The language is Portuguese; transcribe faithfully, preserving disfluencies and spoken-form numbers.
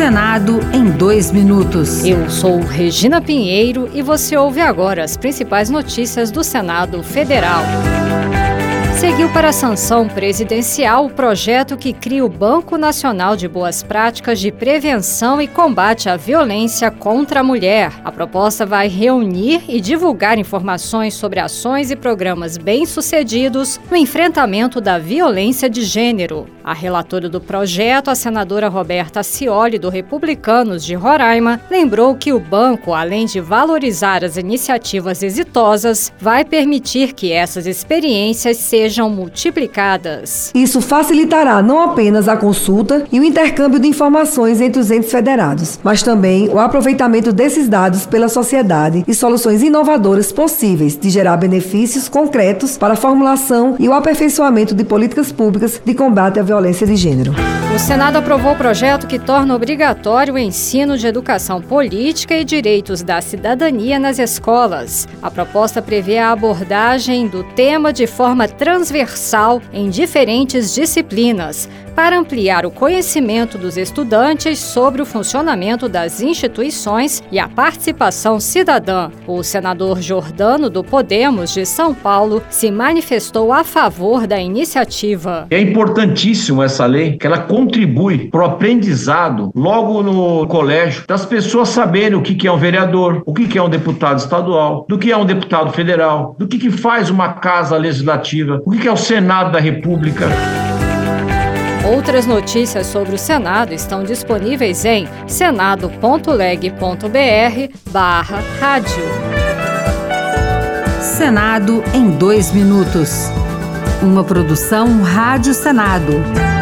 Senado em dois minutos. Eu sou Regina Pinheiro e você ouve agora as principais notícias do Senado Federal. Seguiu para a sanção presidencial o projeto que cria o Banco Nacional de Boas Práticas de Prevenção e Combate à Violência contra a Mulher. A proposta vai reunir e divulgar informações sobre ações e programas bem-sucedidos no enfrentamento da violência de gênero. A relatora do projeto, a senadora Roberta Cioli, do Republicanos de Roraima, lembrou que o banco, além de valorizar as iniciativas exitosas, vai permitir que essas experiências sejam multiplicadas. Isso facilitará não apenas a consulta e o intercâmbio de informações entre os entes federados, mas também o aproveitamento desses dados pela sociedade e soluções inovadoras possíveis de gerar benefícios concretos para a formulação e o aperfeiçoamento de políticas públicas de combate à violência de gênero. O Senado aprovou o projeto que torna obrigatório o ensino de educação política e direitos da cidadania nas escolas. A proposta prevê a abordagem do tema de forma transversal em diferentes disciplinas, para ampliar o conhecimento dos estudantes sobre o funcionamento das instituições e a participação cidadã. O senador Jordano, do Podemos de São Paulo, se manifestou a favor da iniciativa. É importantíssimo essa lei, que ela contribui para o aprendizado logo no colégio, das pessoas saberem o que é um vereador, o que é um deputado estadual, do que é um deputado federal, do que faz uma casa legislativa, o que é o Senado da República. Outras notícias sobre o Senado estão disponíveis em senado ponto leg ponto br barra rádio. Senado em dois minutos. Uma produção Rádio Senado.